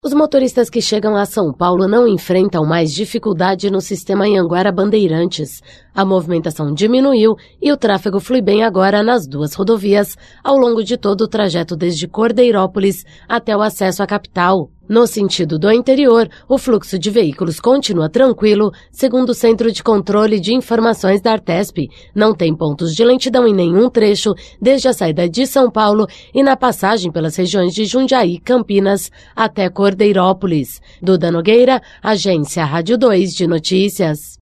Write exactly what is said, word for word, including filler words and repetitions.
Os motoristas que chegam a São Paulo não enfrentam mais dificuldade no sistema Anhanguera-Bandeirantes. A movimentação diminuiu e o tráfego flui bem agora nas duas rodovias, ao longo de todo o trajeto desde Cordeirópolis até o acesso à capital. No sentido do interior, o fluxo de veículos continua tranquilo, segundo o Centro de Controle de Informações da Artesp. Não tem pontos de lentidão em nenhum trecho, desde a saída de São Paulo e na passagem pelas regiões de Jundiaí, Campinas, até Cordeirópolis. Duda Nogueira, Agência Rádio dois de Notícias.